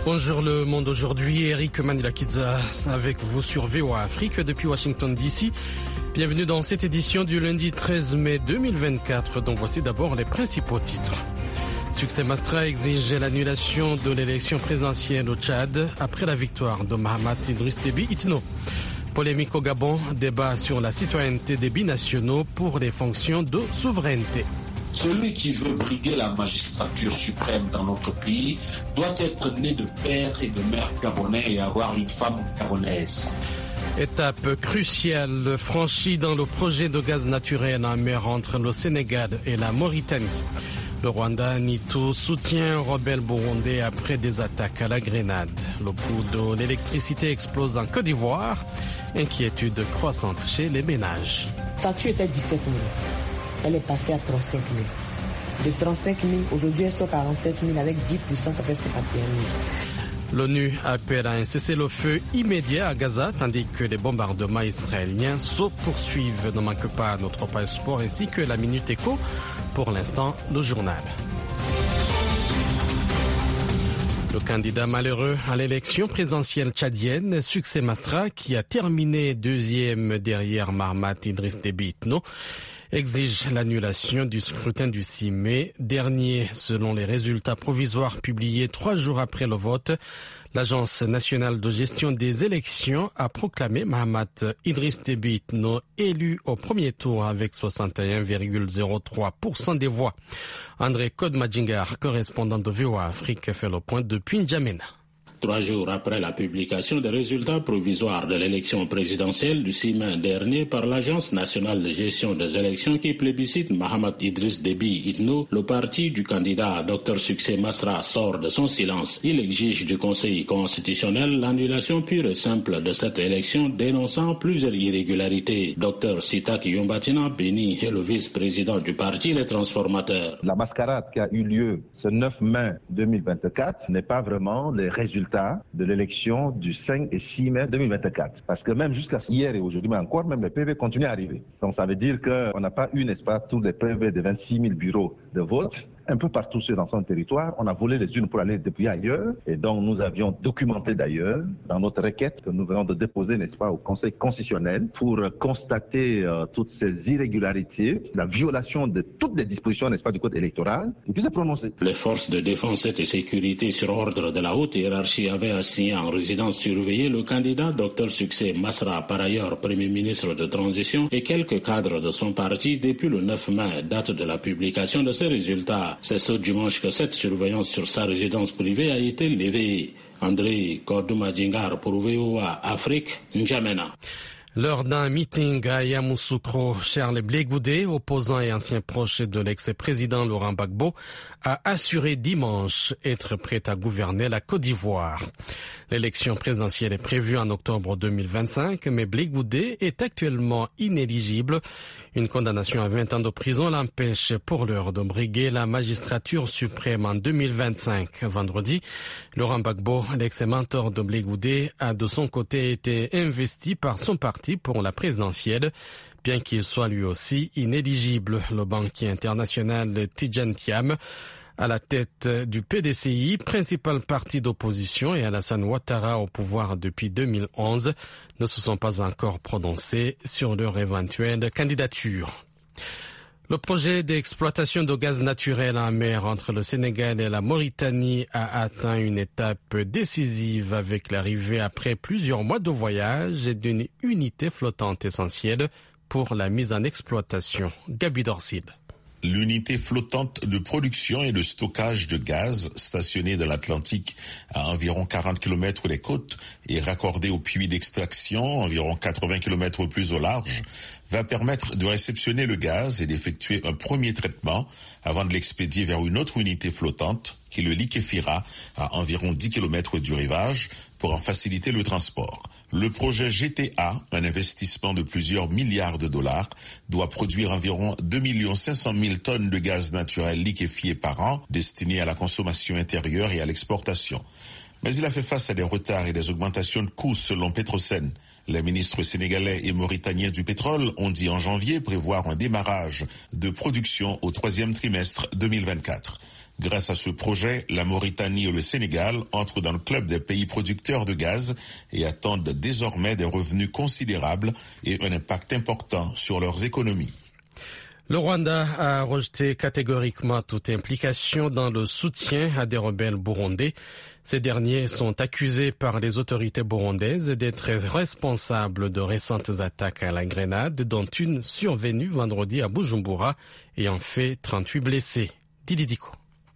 Bonjour le monde aujourd'hui, Eric Manilakidza avec vous sur VOA Afrique depuis Washington DC. Bienvenue dans cette édition du lundi 13 mai 2024, dont voici d'abord les principaux titres. Succès Masra exige l'annulation de l'élection présidentielle au Tchad après la victoire de Mahamat Idriss Déby Itno. Polémique au Gabon, débat sur la citoyenneté des binationaux pour les fonctions de souveraineté. Celui qui veut briguer la magistrature suprême dans notre pays doit être né de père et de mère gabonais et avoir une femme gabonaise. Étape cruciale franchie dans le projet de gaz naturel en mer entre le Sénégal et la Mauritanie. Le Rwanda nie tout soutien aux rebelles burundais après des attaques à la grenade. Le coût de l'électricité explose en Côte d'Ivoire. Inquiétude croissante chez les ménages. La facture était 17 000. Elle est passée à 35 000. De 35 000, aujourd'hui elle sort 47 000. Avec 10%, ça fait 51 000. L'ONU appelle à un cessez-le-feu immédiat à Gaza, tandis que les bombardements israéliens se poursuivent. Ne manque pas notre page sport ainsi que la Minute Éco. Pour l'instant, le journal. Le candidat malheureux à l'élection présidentielle tchadienne, Succès Masra, qui a terminé deuxième derrière Mahamat Idriss Déby Itno, exige l'annulation du scrutin du 6 mai dernier. Selon les résultats provisoires publiés 3 jours après le vote, l'Agence nationale de gestion des élections a proclamé Mahamat Idriss Déby Itno élu au premier tour avec 61,03% des voix. André Kodmadjingar, correspondant de VOA Afrique, fait le point depuis N'Djamena. 3 jours après la publication des résultats provisoires de l'élection présidentielle du 6 mai dernier par l'Agence nationale de gestion des élections qui plébiscite Mahamat Idriss Déby Itno, le parti du candidat Dr Succès Masra sort de son silence. Il exige du Conseil constitutionnel l'annulation pure et simple de cette élection, dénonçant plusieurs irrégularités. Dr Sitak Yombatina Beni est le vice-président du parti Les Transformateurs. La mascarade qui a eu lieu ce 9 mai 2024 n'est pas vraiment les résultats de l'élection du 5 et 6 mai 2024. Parce que même jusqu'à hier et aujourd'hui, mais encore, même les PV continuent à arriver. Donc ça veut dire qu'on n'a pas eu, n'est-ce pas, tous les PV de 26 000 bureaux de vote. Un peu partout dans son territoire, on a volé les urnes pour aller dépouiller ailleurs. Et donc nous avions documenté d'ailleurs dans notre requête que nous venons de déposer, n'est-ce pas, au Conseil constitutionnel pour constater toutes ces irrégularités, la violation de toutes les dispositions, n'est-ce pas, du code électoral, et puis se prononcer. Les forces de défense et de sécurité sur ordre de la haute hiérarchie avaient assigné en résidence surveillée le candidat Dr Succès Masra, par ailleurs Premier ministre de transition, et quelques cadres de son parti depuis le 9 mai, date de la publication de ces résultats. C'est ce dimanche que cette surveillance sur sa résidence privée a été levée. André Kodoumadjingar pour VOA Afrique, N'Djamena. Lors d'un meeting à Yamoussoukro, Charles Blé Goudé, opposant et ancien proche de l'ex-président Laurent Gbagbo, a assuré dimanche être prêt à gouverner la Côte d'Ivoire. L'élection présidentielle est prévue en octobre 2025, mais Blé Goudé est actuellement inéligible. Une condamnation à 20 ans de prison l'empêche pour l'heure de briguer la magistrature suprême en 2025. Vendredi, Laurent Gbagbo, l'ex-mentor de Blé Goudé, a de son côté été investi par son parti pour la présidentielle, bien qu'il soit lui aussi inéligible. Le banquier international Tidjane Thiam, à la tête du PDCI, principal parti d'opposition, et Alassane Ouattara au pouvoir depuis 2011, ne se sont pas encore prononcés sur leur éventuelle candidature. Le projet d'exploitation de gaz naturel en mer entre le Sénégal et la Mauritanie a atteint une étape décisive avec l'arrivée après plusieurs mois de voyage d'une unité flottante essentielle pour la mise en exploitation. Gabi Dorcil. L'unité flottante de production et de stockage de gaz stationnée de l'Atlantique à environ 40 km des côtes et raccordée au puits d'extraction environ 80 km plus au large va permettre de réceptionner le gaz et d'effectuer un premier traitement avant de l'expédier vers une autre unité flottante qui le liquéfiera à environ 10 km du rivage pour en faciliter le transport. Le projet GTA, un investissement de plusieurs milliards de dollars, doit produire environ 2 500 000 tonnes de gaz naturel liquéfié par an, destiné à la consommation intérieure et à l'exportation. Mais il a fait face à des retards et des augmentations de coûts selon Petrosen, Les ministres sénégalais et mauritaniens du pétrole ont dit en janvier prévoir un démarrage de production au 3e trimestre 2024. Grâce à ce projet, la Mauritanie et le Sénégal entrent dans le club des pays producteurs de gaz et attendent désormais des revenus considérables et un impact important sur leurs économies. Le Rwanda a rejeté catégoriquement toute implication dans le soutien à des rebelles burundais. Ces derniers sont accusés par les autorités burundaises d'être responsables de récentes attaques à la grenade, dont une survenue vendredi à Bujumbura, ayant fait 38 blessés. Dili Diko.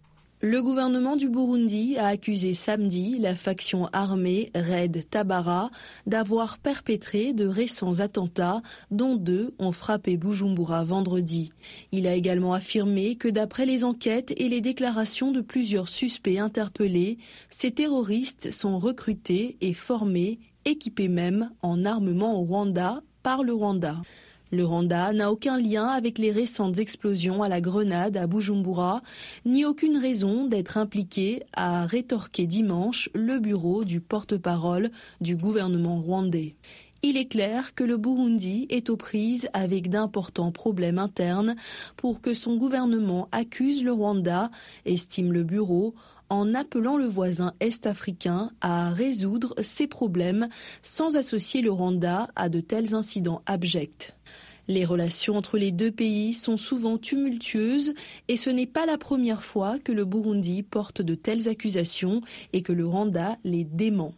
Le gouvernement du Burundi a accusé samedi la faction armée Red Tabara d'avoir perpétré de récents attentats, dont 2 ont frappé Bujumbura vendredi. Il a également affirmé que d'après les enquêtes et les déclarations de plusieurs suspects interpellés, ces terroristes sont recrutés et formés, équipés même en armement au Rwanda par le Rwanda. Le Rwanda n'a aucun lien avec les récentes explosions à la grenade à Bujumbura, ni aucune raison d'être impliqué, a rétorqué dimanche le bureau du porte-parole du gouvernement rwandais. Il est clair que le Burundi est aux prises avec d'importants problèmes internes pour que son gouvernement accuse le Rwanda, estime le bureau, en appelant le voisin est-africain à résoudre ces problèmes sans associer le Rwanda à de tels incidents abjects. Les relations entre les deux pays sont souvent tumultueuses et ce n'est pas la première fois que le Burundi porte de telles accusations et que le Rwanda les dément.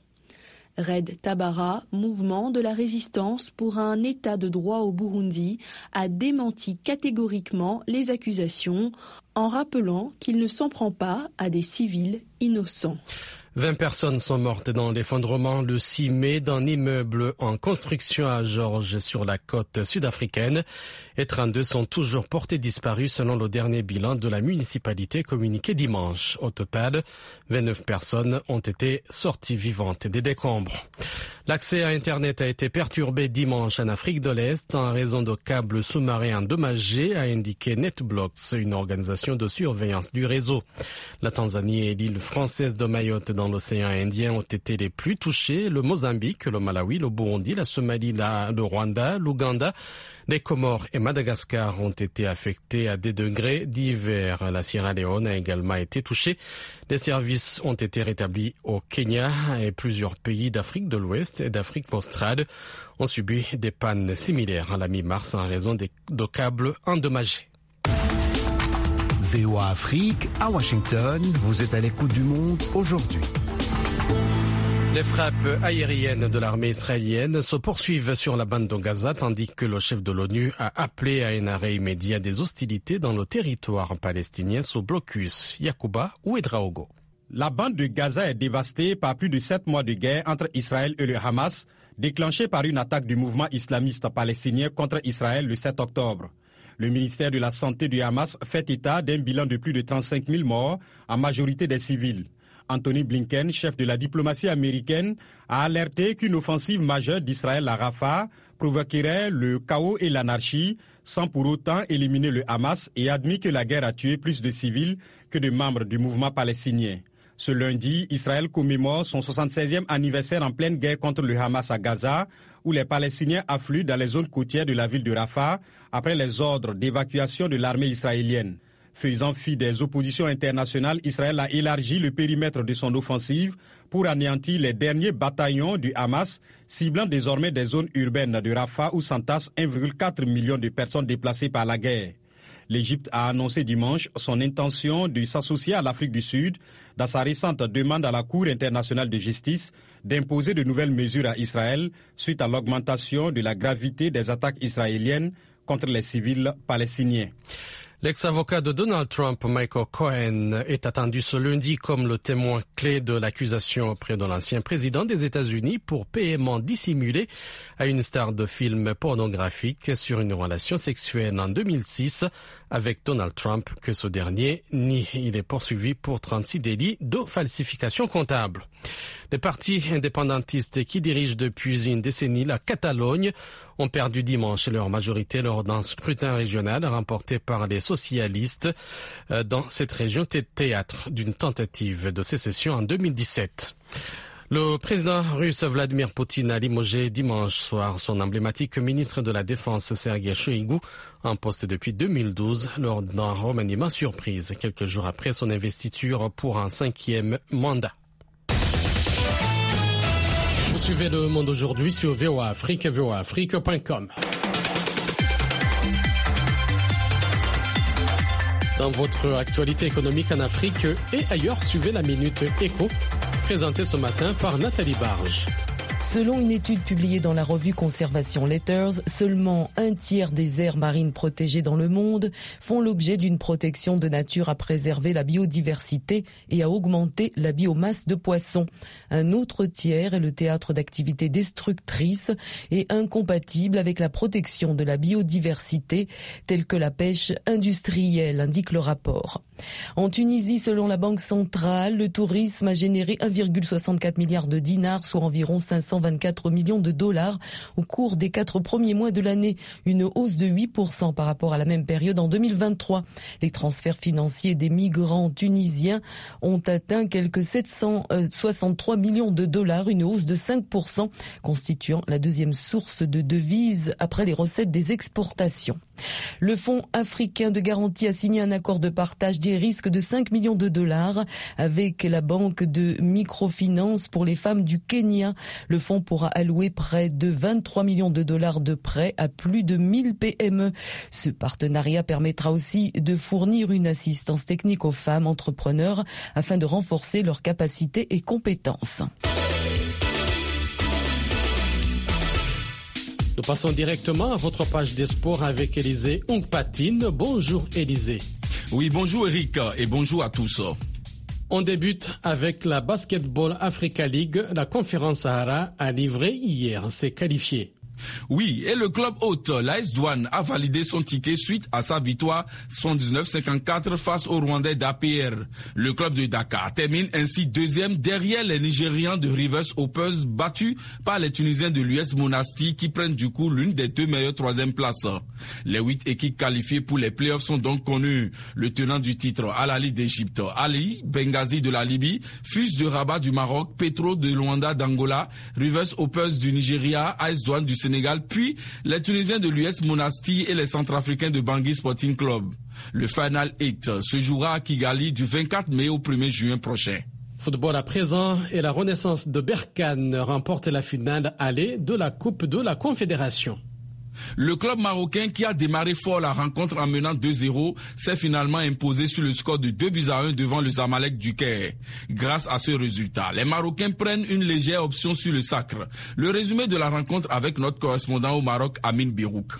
Red Tabara, mouvement de la résistance pour un état de droit au Burundi, a démenti catégoriquement les accusations en rappelant qu'il ne s'en prend pas à des civils innocents. 20 personnes sont mortes dans l'effondrement le 6 mai d'un immeuble en construction à Georges sur la côte sud-africaine et 32 sont toujours portés disparus selon le dernier bilan de la municipalité communiqué dimanche. Au total, 29 personnes ont été sorties vivantes des décombres. L'accès à Internet a été perturbé dimanche en Afrique de l'Est en raison de câbles sous-marins endommagés, a indiqué NetBlocks, une organisation de surveillance du réseau. La Tanzanie et l'île française de Mayotte dans l'océan Indien ont été les plus touchés. Le Mozambique, le Malawi, le Burundi, la Somalie, le Rwanda, l'Ouganda, les Comores et Madagascar ont été affectés à des degrés divers. La Sierra Leone a également été touchée. Les services ont été rétablis au Kenya et plusieurs pays d'Afrique de l'Ouest et d'Afrique australe ont subi des pannes similaires à la mi-mars en raison de câbles endommagés. VOA Afrique, à Washington, vous êtes à l'écoute du monde aujourd'hui. Les frappes aériennes de l'armée israélienne se poursuivent sur la bande de Gaza tandis que le chef de l'ONU a appelé à un arrêt immédiat des hostilités dans le territoire palestinien sous blocus. Yacouba Ouedraogo. La bande de Gaza est dévastée par plus de 7 mois de guerre entre Israël et le Hamas, déclenchée par une attaque du mouvement islamiste palestinien contre Israël le 7 octobre. Le ministère de la Santé du Hamas fait état d'un bilan de plus de 35 000 morts, en majorité des civils. Anthony Blinken, chef de la diplomatie américaine, a alerté qu'une offensive majeure d'Israël à Rafah provoquerait le chaos et l'anarchie, sans pour autant éliminer le Hamas, et admis que la guerre a tué plus de civils que de membres du mouvement palestinien. Ce lundi, Israël commémore son 76e anniversaire en pleine guerre contre le Hamas à Gaza, où les Palestiniens affluent dans les zones côtières de la ville de Rafah après les ordres d'évacuation de l'armée israélienne. Faisant fi des oppositions internationales, Israël a élargi le périmètre de son offensive pour anéantir les derniers bataillons du Hamas, ciblant désormais des zones urbaines de Rafah où s'entassent 1,4 million de personnes déplacées par la guerre. L'Égypte a annoncé dimanche son intention de s'associer à l'Afrique du Sud dans sa récente demande à la Cour internationale de justice d'imposer de nouvelles mesures à Israël suite à l'augmentation de la gravité des attaques israéliennes contre les civils palestiniens. L'ex-avocat de Donald Trump, Michael Cohen, est attendu ce lundi comme le témoin clé de l'accusation auprès de l'ancien président des États-Unis pour paiement dissimulé à une star de film pornographique sur une relation sexuelle en 2006 avec Donald Trump que ce dernier nie. Il est poursuivi pour 36 délits de falsification comptable. Les partis indépendantistes qui dirigent depuis une décennie la Catalogne ont perdu dimanche leur majorité lors d'un scrutin régional remporté par les socialistes dans cette région théâtre d'une tentative de sécession en 2017. Le président russe Vladimir Poutine a limogé dimanche soir son emblématique ministre de la Défense Sergei Shoigu, en poste depuis 2012, lors d'un remaniement surprise, quelques jours après son investiture pour un 5e mandat. Vous suivez Le Monde aujourd'hui sur VOA Afrique, voaafrique.com. Dans votre actualité économique en Afrique et ailleurs, suivez la Minute Éco, présentée ce matin par Nathalie Barge. Selon une étude publiée dans la revue Conservation Letters, seulement un tiers des aires marines protégées dans le monde font l'objet d'une protection de nature à préserver la biodiversité et à augmenter la biomasse de poissons. Un autre tiers est le théâtre d'activités destructrices et incompatibles avec la protection de la biodiversité, telle que la pêche industrielle, indique le rapport. En Tunisie, selon la Banque centrale, le tourisme a généré 1,64 milliard de dinars, soit environ 524 millions de dollars au cours des 4 premiers mois de l'année, une hausse de 8% par rapport à la même période en 2023. Les transferts financiers des migrants tunisiens ont atteint quelques 763 millions de dollars, une hausse de 5%, constituant la deuxième source de devises après les recettes des exportations. Le Fonds africain de garantie a signé un accord de partage des risques de 5 millions de dollars avec la banque de microfinance pour les femmes du Kenya. Le fonds pourra allouer près de 23 millions de dollars de prêts à plus de 1000 PME. Ce partenariat permettra aussi de fournir une assistance technique aux femmes entrepreneurs afin de renforcer leurs capacités et compétences. Nous passons directement à votre page des sports avec Élisée Ongpatine. Bonjour Élisée. Oui, bonjour Eric et bonjour à tous. On débute avec la Basketball Africa League. La conférence Sahara a livré hier ses qualifiés. Oui, et le club hôte, l'AS Douane, a validé son ticket suite à sa victoire 119-54 face au Rwandais d'APR. Le club de Dakar termine ainsi deuxième derrière les Nigérians de Rivers Hoopers battus par les Tunisiens de l'US Monastir qui prennent du coup l'une des deux meilleures troisième places. Les 8 équipes qualifiées pour les playoffs sont donc connues. Le tenant du titre, Al Ahly d'Égypte, Ali Benghazi de la Libye, FUS de Rabat du Maroc, Petro de Luanda d'Angola, Rivers Hoopers du Nigeria, AS Douane du Sénégal, puis les Tunisiens de l'US Monastir et les Centrafricains de Bangui Sporting Club. Le Final 8 se jouera à Kigali du 24 mai au 1er juin prochain. Football à présent et la Renaissance de Berkane remporte la finale aller de la Coupe de la Confédération. Le club marocain qui a démarré fort la rencontre en menant 2-0 s'est finalement imposé sur le score de 2-1 devant le Zamalek du Caire. Grâce à ce résultat, les Marocains prennent une légère option sur le sacre. Le résumé de la rencontre avec notre correspondant au Maroc, Amin Birouk.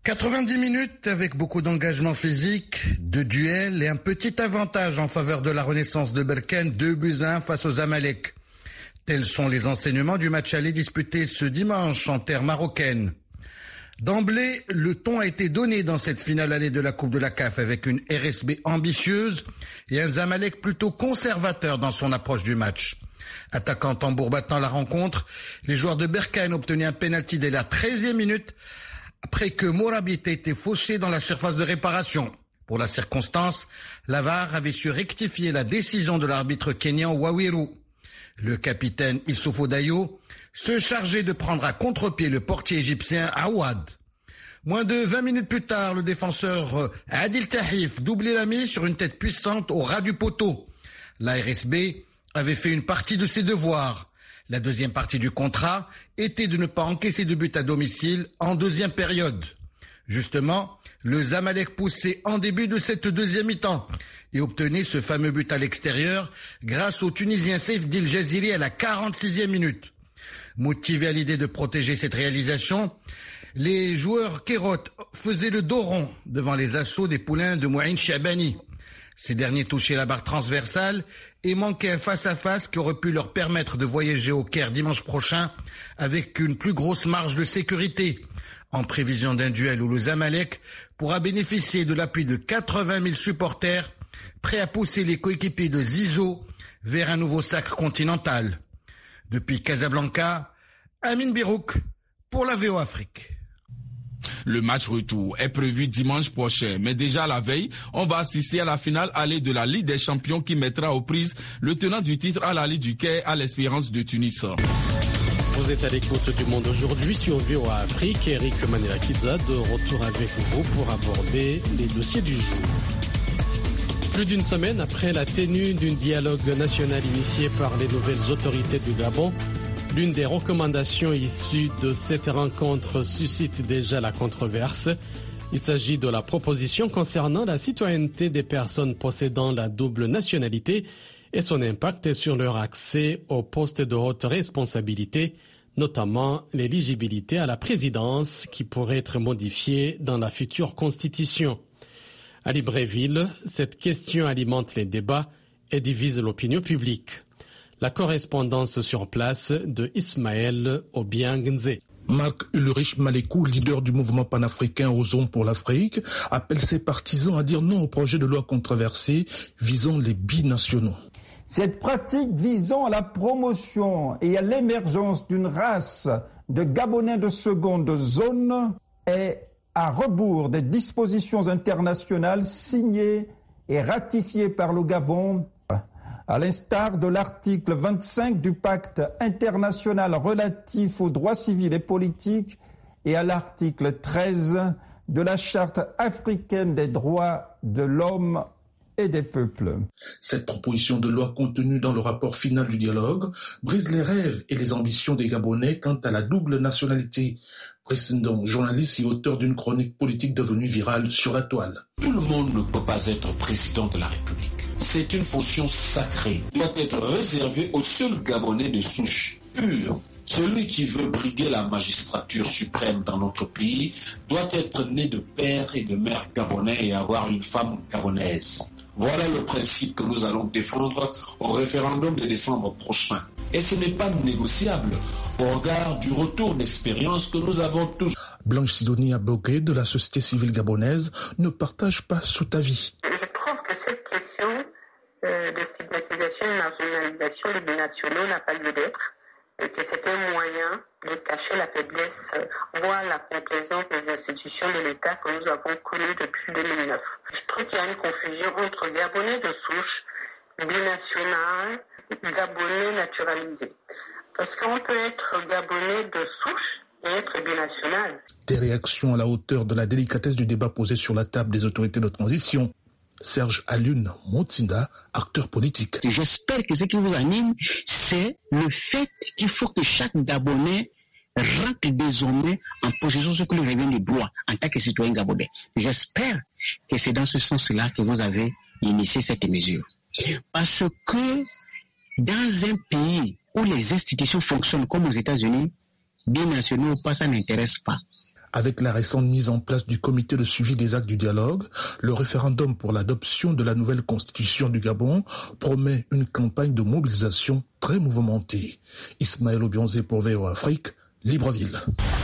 90 minutes avec beaucoup d'engagement physique, de duels et un petit avantage en faveur de la Renaissance de Berkane, 2-1 face aux Zamalek. Tels sont les enseignements du match aller disputé ce dimanche en terre marocaine. D'emblée, le ton a été donné dans cette finale allée de la Coupe de la CAF avec une RSB ambitieuse et un Zamalek plutôt conservateur dans son approche du match. Attaquant tambour battant la rencontre, les joueurs de Berkane ont obtenu un pénalty dès la 13e minute après que Morabit ait été fauché dans la surface de réparation. Pour la circonstance, la VAR avait su rectifier la décision de l'arbitre kényan Wawiru. Le capitaine Issoufou Dayo se chargeait de prendre à contre-pied le portier égyptien Awad. Moins de 20 minutes plus tard, le défenseur Adil Tahif doublait la mise sur une tête puissante au ras du poteau. La RSB avait fait une partie de ses devoirs. La deuxième partie du contrat était de ne pas encaisser de but à domicile en deuxième période. Justement, le Zamalek poussait en début de cette deuxième mi-temps et obtenait ce fameux but à l'extérieur grâce au Tunisien Saif Dil Jaziri à la 46e minute. Motivés à l'idée de protéger cette réalisation, les joueurs Kérot faisaient le dos rond devant les assauts des poulains de Mouaïn Chabani. Ces derniers touchaient la barre transversale et manquaient un face-à-face qui aurait pu leur permettre de voyager au Caire dimanche prochain avec une plus grosse marge de sécurité, en prévision d'un duel où le Zamalek pourra bénéficier de l'appui de 80 000 supporters prêts à pousser les coéquipiers de Zizou vers un nouveau sacre continental. Depuis Casablanca, Amin Birouk pour la VOA Afrique. Le match retour est prévu dimanche prochain, mais déjà la veille, on va assister à la finale allée de la Ligue des Champions qui mettra aux prises le tenant du titre à la Ligue du Caire à l'Espérance de Tunis. Vous êtes à l'écoute du Monde aujourd'hui sur VOA Afrique. Eric Manela-Kiza de retour avec vous pour aborder les dossiers du jour. Plus d'une semaine après la tenue d'un dialogue national initié par les nouvelles autorités du Gabon, l'une des recommandations issues de cette rencontre suscite déjà la controverse. Il s'agit de la proposition concernant la citoyenneté des personnes possédant la double nationalité et son impact sur leur accès aux postes de haute responsabilité, notamment l'éligibilité à la présidence qui pourrait être modifiée dans la future constitution. À Libreville, cette question alimente les débats et divise l'opinion publique. La correspondance sur place de Ismaël Obiang-Nzé. Marc Ulrich Malekou, leader du mouvement panafricain Ozone pour l'Afrique, appelle ses partisans à dire non au projet de loi controversé visant les binationaux. Cette pratique visant à la promotion et à l'émergence d'une race de Gabonais de seconde zone est à rebours des dispositions internationales signées et ratifiées par le Gabon, à l'instar de l'article 25 du pacte international relatif aux droits civils et politiques et à l'article 13 de la Charte africaine des droits de l'homme et des peuples. Cette proposition de loi contenue dans le rapport final du dialogue brise les rêves et les ambitions des Gabonais quant à la double nationalité. Président, journaliste et auteur d'une chronique politique devenue virale sur la toile. Tout le monde ne peut pas être président de la République. C'est une fonction sacrée. Il doit être réservée aux seuls Gabonais de souche pure. Celui qui veut briguer la magistrature suprême dans notre pays doit être né de père et de mère gabonais et avoir une femme gabonaise. Voilà le principe que nous allons défendre au référendum de décembre prochain. Et ce n'est pas négociable au regard du retour d'expérience que nous avons tous. Blanche Sidonie Abogué de la société civile gabonaise ne partage pas cet avis. Je trouve que cette question de stigmatisation et marginalisation des binationaux n'a pas lieu d'être et que c'est un moyen de cacher la faiblesse, voire la complaisance des institutions de l'État que nous avons connues depuis 2009. Je trouve qu'il y a une confusion entre Gabonais de souche, binational, Gabonais naturalisé. Parce qu'on peut être Gabonais de souche et être binational. Des réactions à la hauteur de la délicatesse du débat posé sur la table des autorités de transition. Serge Alun Motinda, acteur politique. J'espère que ce qui vous anime, c'est le fait qu'il faut que chaque Gabonais rentre désormais en possession de ce que lui revient de droit en tant que citoyen gabonais. J'espère que c'est dans ce sens-là que vous avez initié cette mesure. Parce que dans un pays où les institutions fonctionnent comme aux États-Unis, binationaux ou pas, ça n'intéresse pas. Avec la récente mise en place du comité de suivi des actes du dialogue, le référendum pour l'adoption de la nouvelle constitution du Gabon promet une campagne de mobilisation très mouvementée. Ismaël Obiang-Nzé pour VOA Afrique, Libreville.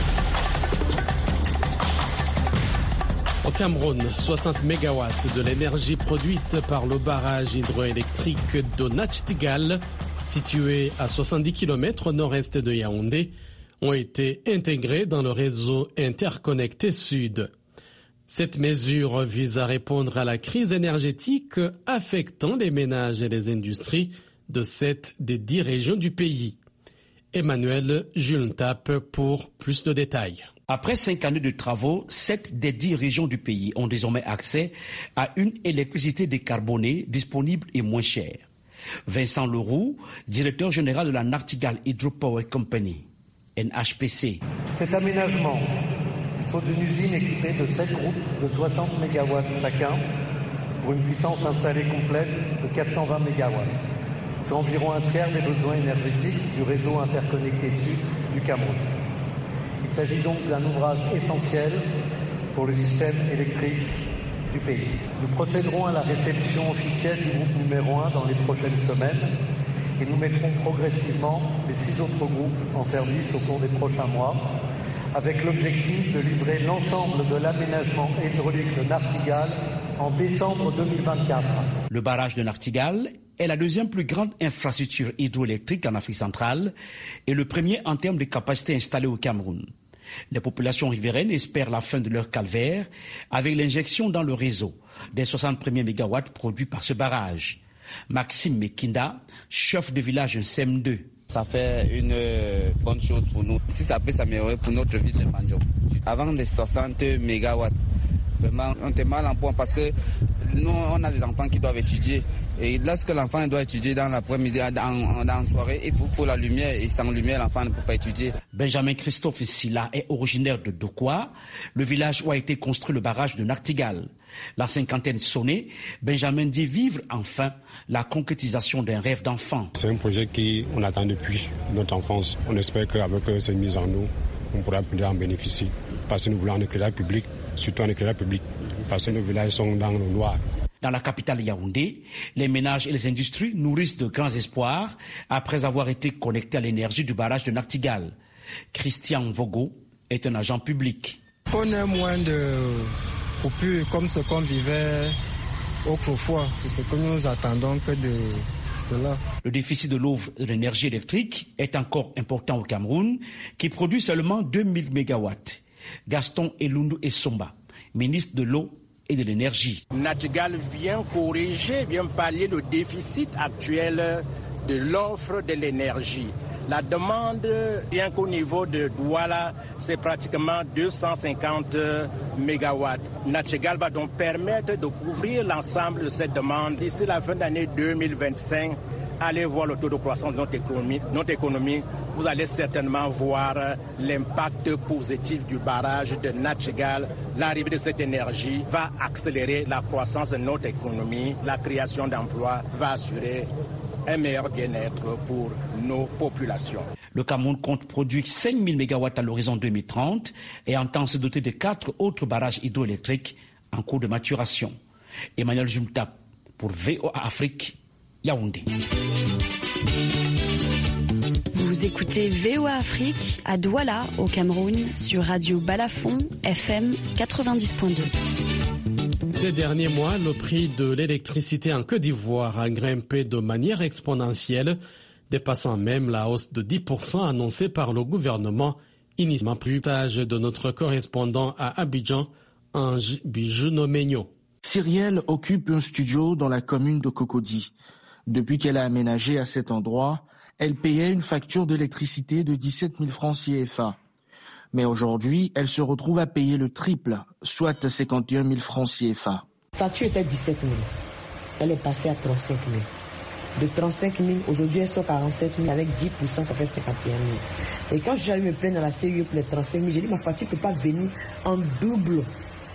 Au Cameroun, 60 MW de l'énergie produite par le barrage hydroélectrique d'Onachtigal, situé à 70 km au nord-est de Yaoundé, ont été intégrés dans le réseau interconnecté Sud. Cette mesure vise à répondre à la crise énergétique affectant les ménages et les industries de 7 des 10 régions du pays. Emmanuel Julentap pour plus de détails. Après 5 années de travaux, 7 des 10 régions du pays ont désormais accès à une électricité décarbonée, disponible et moins chère. Vincent Leroux, directeur général de la Nachtigal Hydropower Company, NHPC. Cet aménagement dispose d'une usine équipée de 7 groupes de 60 MW chacun pour une puissance installée complète de 420 MW. C'est environ un tiers des besoins énergétiques du réseau interconnecté Sud du Cameroun. Il s'agit donc d'un ouvrage essentiel pour le système électrique du pays. Nous procéderons à la réception officielle du groupe numéro 1 dans les prochaines semaines et nous mettrons progressivement les 6 autres groupes en service au cours des prochains mois, avec l'objectif de livrer l'ensemble de l'aménagement hydraulique de Nachtigal en décembre 2024. Le barrage de Nachtigal est la deuxième plus grande infrastructure hydroélectrique en Afrique centrale et le premier en termes de capacité installée au Cameroun. Les populations riveraines espèrent la fin de leur calvaire avec l'injection dans le réseau des 60 premiers mégawatts produits par ce barrage. Maxime Mekinda, chef de village CM2. Ça fait une bonne chose pour nous. Si ça peut s'améliorer pour notre ville de Banjo. Avant les 60 mégawatts, vraiment, on est mal en point parce que nous, on a des enfants qui doivent étudier. Et lorsque l'enfant doit étudier dans l'après-midi, dans soirée, il faut la lumière. Et sans lumière, l'enfant ne peut pas étudier. Benjamin Christophe Silla est originaire de Dokwa, le village où a été construit le barrage de Nachtigal. La cinquantaine sonnée, Benjamin dit vivre enfin la concrétisation d'un rêve d'enfant. C'est un projet qu'on attend depuis notre enfance. On espère qu'avec cette mise en eau, on pourra plus en bénéficier. Parce que nous voulons un éclairage public, surtout un éclairage public, parce que nos villages sont dans le noir. Dans la capitale Yaoundé, les ménages et les industries nourrissent de grands espoirs après avoir été connectés à l'énergie du barrage de Nachtigal. Christian Vogo est un agent public. On a moins de coupures comme ce qu'on vivait autrefois. C'est ce que nous attendons que de cela. Le déficit de l'eau et de l'énergie électrique est encore important au Cameroun, qui produit seulement 2000 mégawatts. Gaston Elundu Essomba, ministre de l'eau et de l'énergie. Nachtigal vient corriger, vient pallier le déficit actuel de l'offre de l'énergie. La demande, rien qu'au niveau de Douala, c'est pratiquement 250 mégawatts. Nachtigal va donc permettre de couvrir l'ensemble de cette demande. D'ici la fin d'année 2025, allez voir le taux de croissance de notre économie. Vous allez certainement voir l'impact positif du barrage de Nachtigal. L'arrivée de cette énergie va accélérer la croissance de notre économie. La création d'emplois va assurer un meilleur bien-être pour nos populations. Le Cameroun compte produire 5000 mégawatts à l'horizon 2030 et entend se doter de 4 autres barrages hydroélectriques en cours de maturation. Emmanuel Jumta pour VOA Afrique, Yaoundé. Vous écoutez VOA Afrique à Douala, au Cameroun, sur Radio Balafon, FM 90.2. Ces derniers mois, le prix de l'électricité en Côte d'Ivoire a grimpé de manière exponentielle, dépassant même la hausse de 10% annoncée par le gouvernement initialement. Plutage de notre correspondant à Abidjan, Ange Bijounomegno. Cyrielle occupe un studio dans la commune de Cocody. Depuis qu'elle a aménagé à cet endroit, elle payait une facture d'électricité de 17 000 francs CFA. Mais aujourd'hui, elle se retrouve à payer le triple, soit 51 000 francs CFA. La facture était 17 000. Elle est passée à 35 000. De 35 000, aujourd'hui, elle sort 47 000. Avec 10%, ça fait 51 000. Et quand j'allais me plaindre à la CIE pour les 35 000, j'ai dit, ma facture ne peut pas venir en double.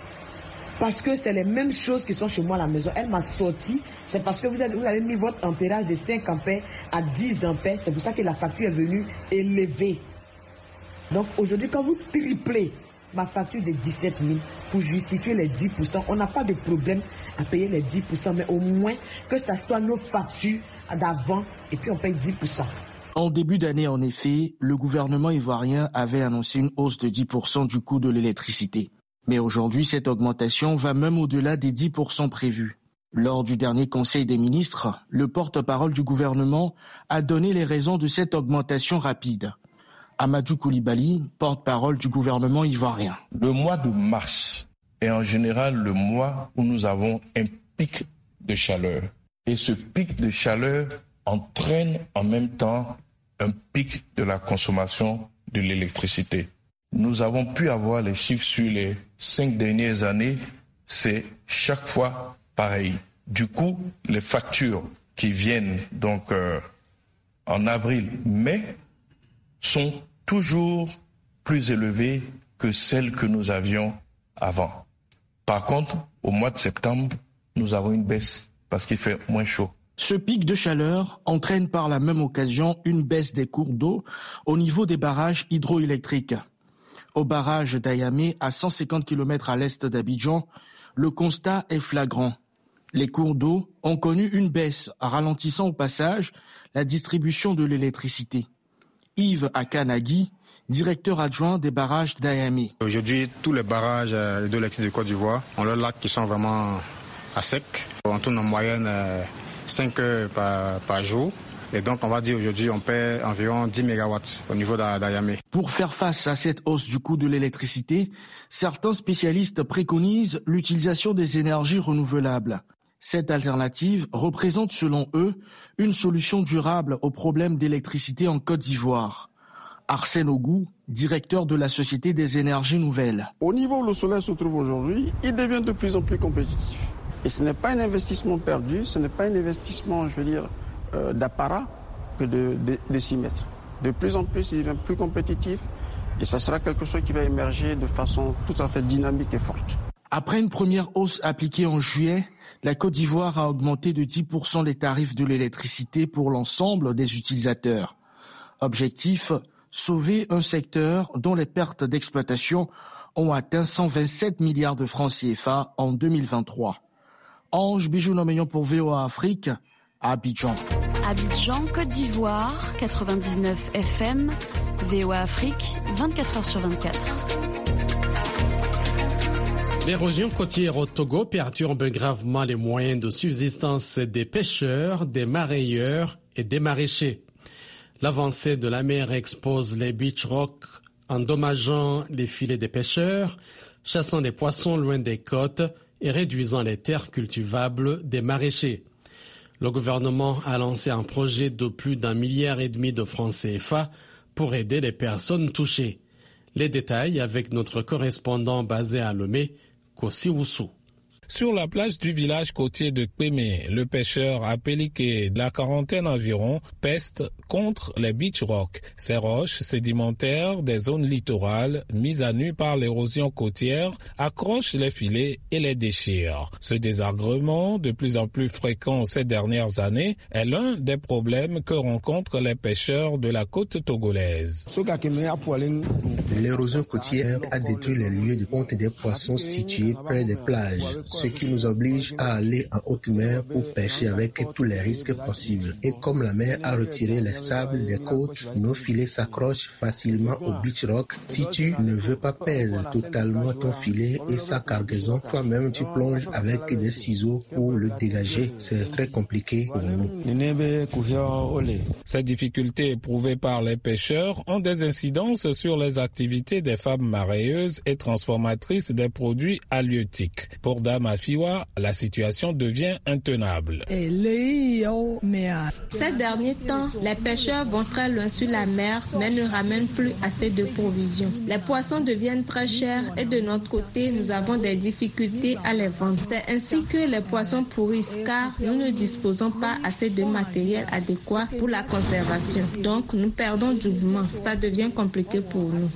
Parce que c'est les mêmes choses qui sont chez moi à la maison. Elle m'a sorti. C'est parce que vous avez mis votre ampérage de 5 ampères à 10 ampères. C'est pour ça que la facture est venue élevée. Donc aujourd'hui, quand vous triplez ma facture de 17 000 pour justifier les 10%, on n'a pas de problème à payer les 10%, mais au moins que ça soit nos factures d'avant et puis on paye 10%. En début d'année, en effet, le gouvernement ivoirien avait annoncé une hausse de 10% du coût de l'électricité. Mais aujourd'hui, cette augmentation va même au-delà des 10% prévus. Lors du dernier Conseil des ministres, le porte-parole du gouvernement a donné les raisons de cette augmentation rapide. Amadou Koulibaly, porte-parole du gouvernement ivoirien. Le mois de mars est en général le mois où nous avons un pic de chaleur. Et ce pic de chaleur entraîne en même temps un pic de la consommation de l'électricité. Nous avons pu avoir les chiffres sur les 5 dernières années, c'est chaque fois pareil. Du coup, les factures qui viennent donc en avril-mai sont toujours plus élevées que celles que nous avions avant. Par contre, au mois de septembre, nous avons une baisse parce qu'il fait moins chaud. Ce pic de chaleur entraîne par la même occasion une baisse des cours d'eau au niveau des barrages hydroélectriques. Au barrage d'Ayamé, à 150 km à l'est d'Abidjan, le constat est flagrant. Les cours d'eau ont connu une baisse, ralentissant au passage la distribution de l'électricité. Yves Akanagui, directeur adjoint des barrages d'Ayamé. Aujourd'hui, tous les barrages hydroélectriques de Côte d'Ivoire ont leurs lacs qui sont vraiment à sec. On tourne en moyenne 5 heures par jour. Et donc, on va dire aujourd'hui, on perd environ 10 mégawatts au niveau d'Ayamé. Pour faire face à cette hausse du coût de l'électricité, certains spécialistes préconisent l'utilisation des énergies renouvelables. Cette alternative représente, selon eux, une solution durable au problème d'électricité en Côte d'Ivoire. Arsène Ogou, directeur de la Société des énergies nouvelles. Au niveau où le soleil se trouve aujourd'hui, il devient de plus en plus compétitif. Et ce n'est pas un investissement perdu, ce n'est pas un investissement, d'apparat que de s'y mettre. De plus en plus, il devient plus compétitif et ça sera quelque chose qui va émerger de façon tout à fait dynamique et forte. Après une première hausse appliquée en juillet, la Côte d'Ivoire a augmenté de 10% les tarifs de l'électricité pour l'ensemble des utilisateurs. Objectif, sauver un secteur dont les pertes d'exploitation ont atteint 127 milliards de francs CFA en 2023. Ange Bijou-Nomeillon pour VOA Afrique, à Abidjan. Abidjan, Côte d'Ivoire, 99 FM, VOA Afrique, 24h sur 24. L'érosion côtière au Togo perturbe gravement les moyens de subsistance des pêcheurs, des marailleurs et des maraîchers. L'avancée de la mer expose les beach rocks, endommageant les filets des pêcheurs, chassant les poissons loin des côtes et réduisant les terres cultivables des maraîchers. Le gouvernement a lancé un projet de plus d'1,5 milliard de francs CFA pour aider les personnes touchées. Les détails avec notre correspondant basé à Lomé, Kossi Oussou. Sur la plage du village côtier de Kpémé, le pêcheur Apeliké de la quarantaine environ peste contre les beach rocks, ces roches sédimentaires des zones littorales mises à nu par l'érosion côtière accrochent les filets et les déchirent. Ce désagrément, de plus en plus fréquent ces dernières années, est l'un des problèmes que rencontrent les pêcheurs de la côte togolaise. L'érosion côtière a détruit les lieux de ponte des poissons situés près des plages, ce qui nous oblige à aller en haute mer pour pêcher avec tous les risques possibles. Et comme la mer a retiré les sables des côtes, nos filets s'accrochent facilement au beach rock. Si tu ne veux pas perdre totalement ton filet et sa cargaison, toi-même tu plonges avec des ciseaux pour le dégager. C'est très compliqué pour nous. Ces difficultés éprouvées par les pêcheurs ont des incidences sur les activités des femmes marailleuses et transformatrices des produits halieutiques. Pour Dama Fiwa, la situation devient intenable. Ces derniers temps, les pêcheurs vont très loin sur la mer, mais ne ramènent plus assez de provisions. Les poissons deviennent très chers et de notre côté, nous avons des difficultés à les vendre. C'est ainsi que les poissons pourrissent car nous ne disposons pas assez de matériel adéquat pour la conservation. Donc, nous perdons doublement. Ça devient compliqué pour nous.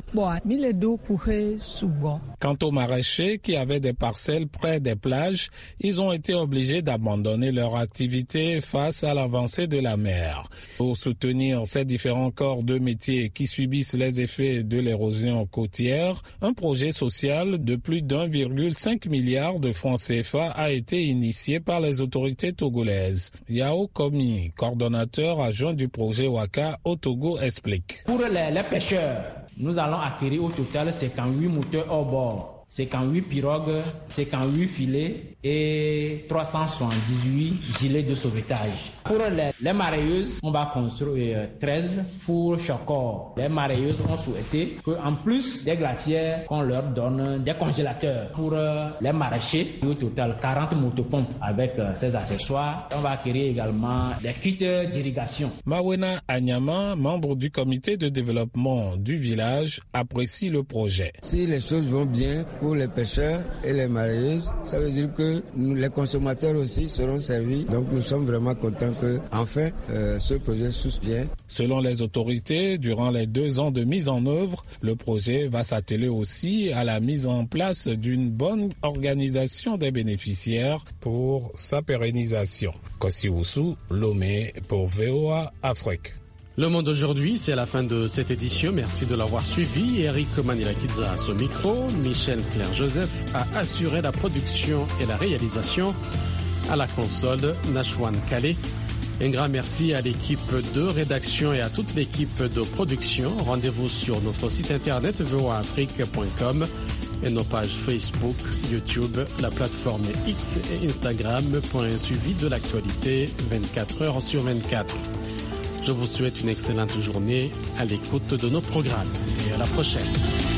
Quant aux maraîchers qui avaient des parcelles près des plages, ils ont été obligés d'abandonner leur activité face à l'avancée de la mer. Pour soutenir ces différents corps de métier qui subissent les effets de l'érosion côtière, un projet social de plus d'1,5 milliard de francs CFA a été initié par les autorités togolaises. Yao Komi, coordonnateur adjoint du projet Waka au Togo, explique. Pour les pêcheurs, nous allons acquérir au total 58 moteurs hors bord, 58 pirogues, 58 filets et 378 gilets de sauvetage. Pour les marailleuses, on va construire 13 fours chocors. Les marailleuses ont souhaité qu'en plus des glacières, qu'on leur donne des congélateurs. Pour les maraîchers, au total 40 motopompes avec ces accessoires. On va acquérir également des kits d'irrigation. Mawena Anyama, membre du comité de développement du village, apprécie le projet. Si les choses vont bien pour les pêcheurs et les marailleuses, ça veut dire que nous, les consommateurs aussi seront servis. Donc nous sommes vraiment contents que enfin ce projet soutient. Selon les autorités, durant les 2 ans de mise en œuvre, le projet va s'atteler aussi à la mise en place d'une bonne organisation des bénéficiaires pour sa pérennisation. Kossi Oussou, Lomé pour VOA Afrique. Le Monde aujourd'hui, c'est la fin de cette édition. Merci de l'avoir suivi. Eric Manilakidza à ce micro. Michel Claire-Joseph a assuré la production et la réalisation. À la console, Nashwan Kale. Un grand merci à l'équipe de rédaction et à toute l'équipe de production. Rendez-vous sur notre site internet voaafrique.com et nos pages Facebook, YouTube, la plateforme X et Instagram pour un suivi de l'actualité 24 heures sur 24. Je vous souhaite une excellente journée à l'écoute de nos programmes et à la prochaine.